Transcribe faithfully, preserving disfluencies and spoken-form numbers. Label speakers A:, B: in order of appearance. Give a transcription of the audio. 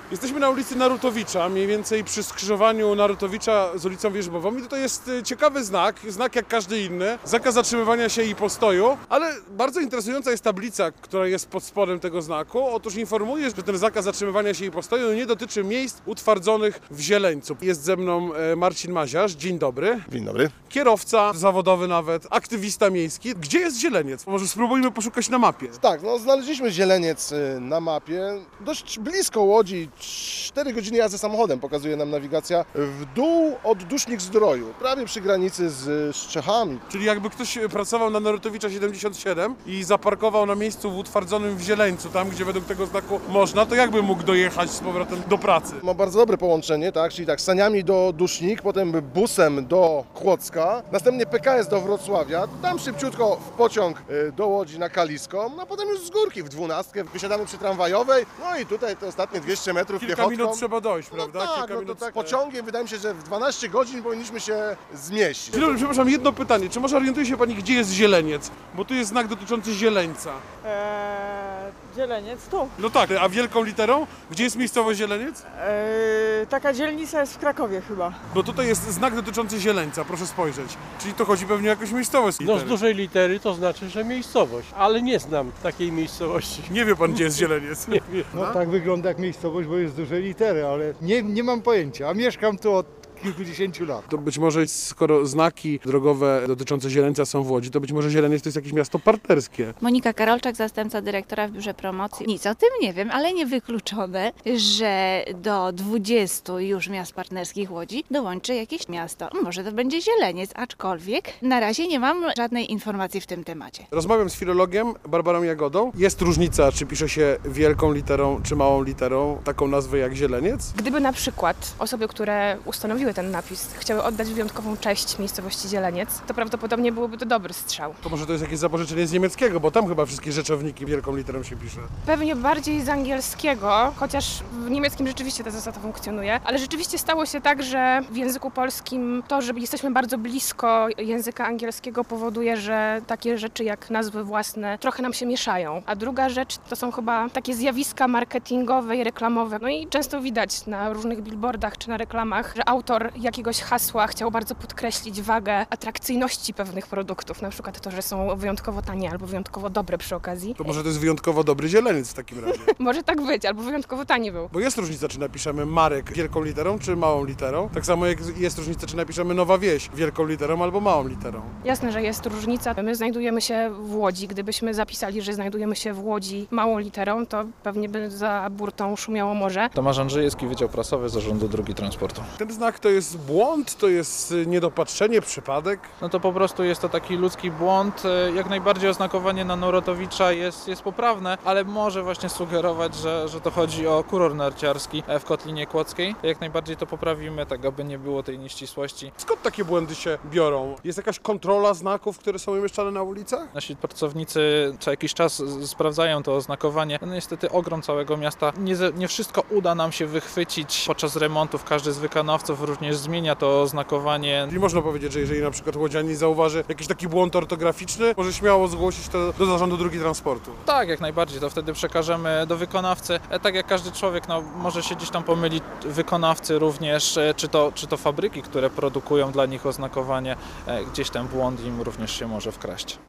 A: Jesteśmy na ulicy Narutowicza, mniej więcej przy skrzyżowaniu Narutowicza z ulicą Wierzbową i tutaj jest ciekawy znak, znak jak każdy inny, zakaz zatrzymywania się i postoju, ale bardzo interesująca jest tablica, która jest pod spodem tego znaku. Otóż informuje, że ten zakaz zatrzymywania się i postoju nie dotyczy miejsc utwardzonych w Zieleńcu. Jest ze mną Marcin Maziarz, dzień dobry.
B: Dzień dobry.
A: Kierowca zawodowy nawet, aktywista miejski. Gdzie jest Zieleniec? Może spróbujmy poszukać na mapie.
B: Tak, no znaleźliśmy Zieleniec na mapie, dość blisko Łodzi, cztery godziny jazdy samochodem pokazuje nam nawigacja, w dół od Dusznik-Zdroju, prawie przy granicy z, z Czechami.
A: Czyli jakby ktoś pracował na Narutowicza siedemdziesiąt siedem i zaparkował na miejscu w utwardzonym w Zieleńcu, tam gdzie według tego znaku można, to jakby mógł dojechać z powrotem do pracy?
B: Ma bardzo dobre połączenie, tak, czyli tak, saniami do Dusznik, potem busem do Kłodzka, następnie P K S do Wrocławia, tam szybciutko w pociąg do Łodzi na Kaliską, no a potem już z górki w dwunastkę wysiadamy przy tramwajowej, no i tutaj te ostatnie dwieście metrów
A: Kilka
B: piechotką.
A: minut trzeba dojść, prawda?
B: No tak,
A: Kilka
B: no
A: minut...
B: to tak. Pociągiem wydaje mi się, że w dwanaście godzin powinniśmy się zmieścić.
A: Dzień dobry, przepraszam, jedno pytanie. Czy może orientuje się Pani, gdzie jest Zieleniec? Bo tu jest znak dotyczący Zieleńca.
C: Eee, Zieleniec tu.
A: No tak, a wielką literą? Gdzie jest miejscowość Zieleniec?
C: Eee, taka dzielnica jest w Krakowie chyba.
A: Bo tutaj jest znak dotyczący Zieleńca, proszę spojrzeć. Czyli to chodzi pewnie o jakąś miejscowość.
D: No z dużej litery to znaczy, że miejscowość, ale nie znam takiej miejscowości.
A: Nie wie Pan, gdzie jest Zieleniec?
D: Nie wiem.
E: No tak wygląda jak miejscowość, bo jest z dużej litery, ale nie, nie mam pojęcia, a mieszkam tu od kilkudziesięciu lat.
A: To być może, skoro znaki drogowe dotyczące Zieleńca są w Łodzi, to być może Zieleniec to jest jakieś miasto partnerskie.
F: Monika Karolczak, zastępca dyrektora w Biurze Promocji. Nic o tym nie wiem, ale niewykluczone, że do dwudziestu już miast partnerskich Łodzi dołączy jakieś miasto. Może to będzie Zieleniec, aczkolwiek na razie nie mam żadnej informacji w tym temacie.
A: Rozmawiam z filologiem Barbarą Jagodą. Jest różnica, czy pisze się wielką literą, czy małą literą taką nazwę jak Zieleniec?
G: Gdyby na przykład osoby, które ustanowiły ten napis, chciały oddać wyjątkową cześć miejscowości Zieleniec, to prawdopodobnie byłoby to dobry strzał.
A: To może to jest jakieś zapożyczenie z niemieckiego, bo tam chyba wszystkie rzeczowniki wielką literą się pisze.
G: Pewnie bardziej z angielskiego, chociaż w niemieckim rzeczywiście ta zasada funkcjonuje, ale rzeczywiście stało się tak, że w języku polskim to, że jesteśmy bardzo blisko języka angielskiego powoduje, że takie rzeczy jak nazwy własne trochę nam się mieszają. A druga rzecz to są chyba takie zjawiska marketingowe i reklamowe. No i często widać na różnych billboardach czy na reklamach, że autor jakiegoś hasła chciał bardzo podkreślić wagę atrakcyjności pewnych produktów, na przykład to, że są wyjątkowo tanie albo wyjątkowo dobre przy okazji.
A: To może to jest wyjątkowo dobry Zieleniec w takim razie.
G: Może tak być, albo wyjątkowo tani był.
A: Bo jest różnica, czy napiszemy Marek wielką literą, czy małą literą. Tak samo jak jest różnica, czy napiszemy Nowa Wieś wielką literą albo małą literą.
G: Jasne, że jest różnica. My znajdujemy się w Łodzi. Gdybyśmy zapisali, że znajdujemy się w Łodzi małą literą, to pewnie by za burtą szumiało morze.
H: Tomasz Andrzejewski, Wydział Prasowy Zarządu Drogi Transportu.
A: Ten znak to jest błąd, to jest niedopatrzenie, przypadek?
H: No to po prostu jest to taki ludzki błąd. Jak najbardziej oznakowanie na Narutowicza jest, jest poprawne, ale może właśnie sugerować, że, że to chodzi o kuror narciarski w Kotlinie Kłodzkiej. Jak najbardziej to poprawimy, tak aby nie było tej nieścisłości.
A: Skąd takie błędy się biorą? Jest jakaś kontrola znaków, które są umieszczane na ulicach?
H: Nasi pracownicy co jakiś czas sprawdzają to oznakowanie. No niestety ogrom całego miasta. Nie, nie wszystko uda nam się wychwycić podczas remontów. Każdy z wykonawców również zmienia to oznakowanie.
A: Czyli można powiedzieć, że jeżeli na przykład łodzianin zauważy jakiś taki błąd ortograficzny, może śmiało zgłosić to do Zarządu Drogi Transportu.
H: Tak, jak najbardziej. To wtedy przekażemy do wykonawcy. Tak jak każdy człowiek, no, może się gdzieś tam pomylić, wykonawcy również, czy to, czy to fabryki, które produkują dla nich oznakowanie, gdzieś ten błąd im również się może wkraść.